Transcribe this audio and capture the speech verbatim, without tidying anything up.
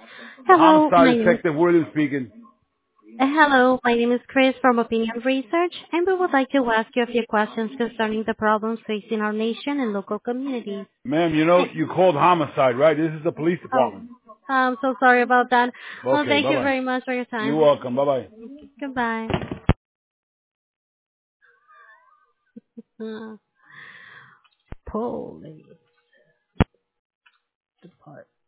Hello, my Homicide name is Detective Williams speaking. uh, Hello, my name is Chris from Opinion Research, and we would like to ask you a few questions concerning the problems facing our nation and local communities. Ma'am, you know, Eh, you called homicide, right? This is the police Oh, department. I'm so sorry about that. Well, Okay, thank you bye-bye. very much for your You're time. welcome. Bye-bye. Goodbye. Uh, Police Department.